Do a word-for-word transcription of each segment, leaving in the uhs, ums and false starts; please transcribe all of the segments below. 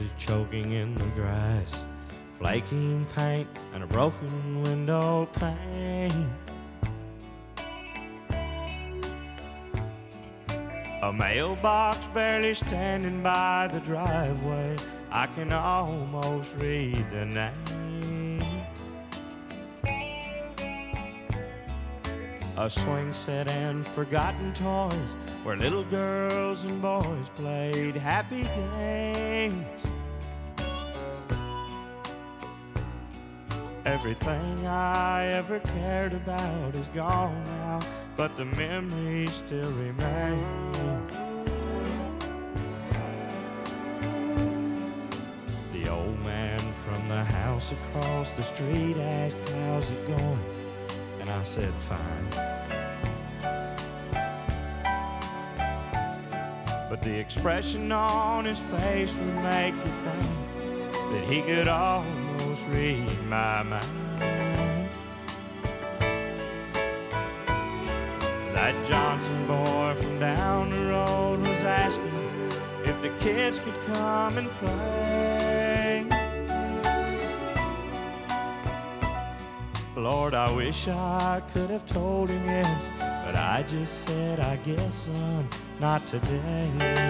roses choking in the grass, flaking paint and a broken window pane. A mailbox barely standing by the driveway, I can almost read the name. A swing set and forgotten toys where little girls and boys played happy games. Everything I ever cared about is gone now, but the memories still remain. The old man from the house across the street asked, "How's it going?" And I said, "Fine." But the expression on his face would make you think that he could almost read my mind. That Johnson boy from down the road was asking if the kids could come and play. Lord, I wish I could have told him yes, but I just said, "I guess, son, not today."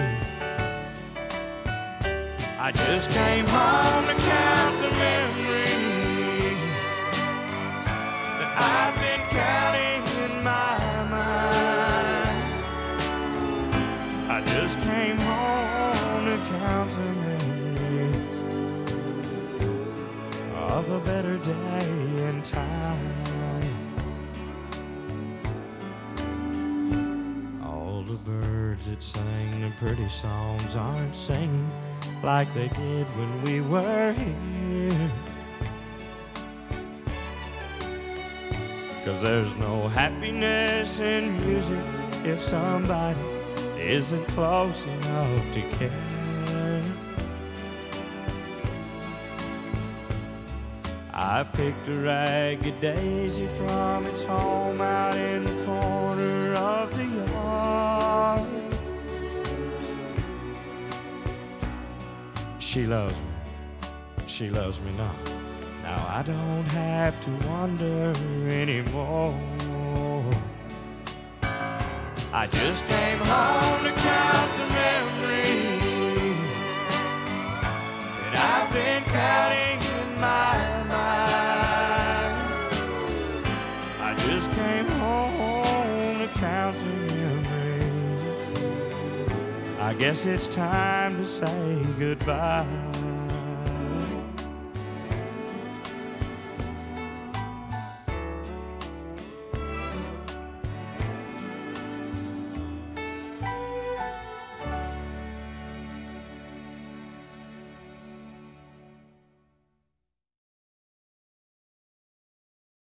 I just came home to count the memories that I've been counting in my mind. I just came home to count the memories of a better day and time. All the birds that sang the pretty songs aren't singing like they did when we were here. 'Cause there's no happiness in music if somebody isn't close enough to care. I picked a ragged daisy from its home out in the corner of the yard. She loves me, she loves me not. Now I don't have to wonder anymore. I just came home to count the memories that I've been counting in my mind. I just came home to count the memories. I guess it's time to say goodbye.